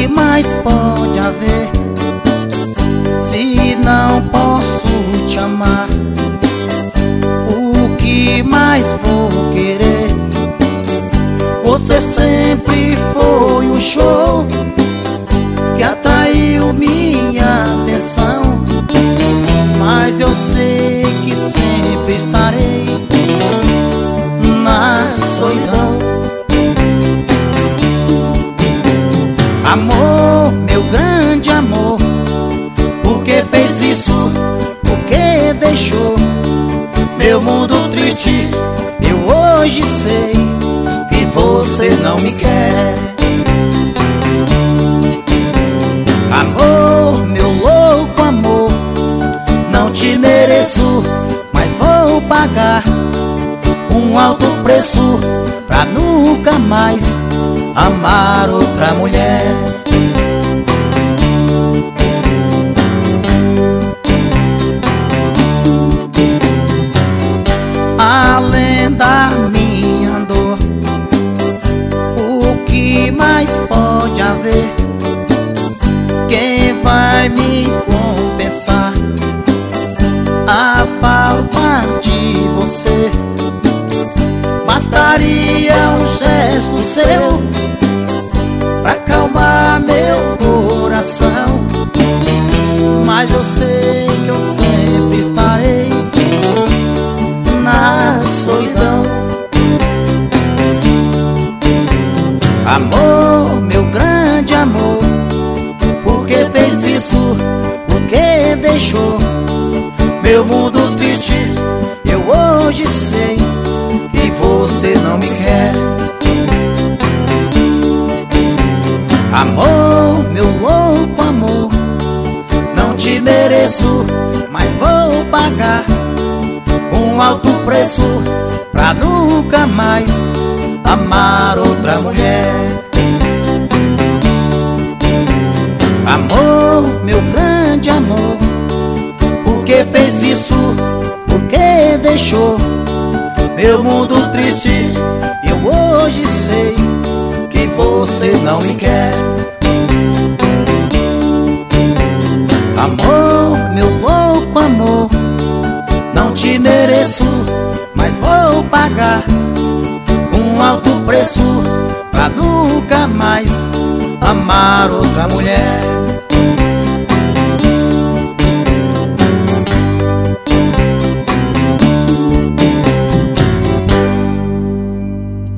que mais pode haver se não posso te amar? O que mais vou querer? Você sempre foi um show que atraiu minha atenção, mas eu sei que sempre estarei na solidão. Amor, meu grande amor, por que fez isso? Por que deixou meu mundo triste? Eu hoje sei que você não me quer. Amor, meu louco amor, não te mereço, mas vou pagar um alto preço pra nunca mais amar outra mulher. Além da minha dor, o que mais pode haver? Quem vai me compensar a falta de você? Bastaria um gesto seu pra acalmar meu coração, mas eu sei que eu sempre estarei na solidão. Amor, meu grande amor, por que fez isso? Por que deixou meu mundo triste? Eu hoje sei que você não me quer. Amor, meu louco amor, não te mereço, mas vou pagar um alto preço pra nunca mais amar outra mulher. Amor, meu grande amor, por que fez isso? Por que deixou meu mundo triste? Eu hoje sei que você não me quer. Amor, meu louco amor, não te mereço, mas vou pagar um alto preço pra nunca mais amar outra mulher.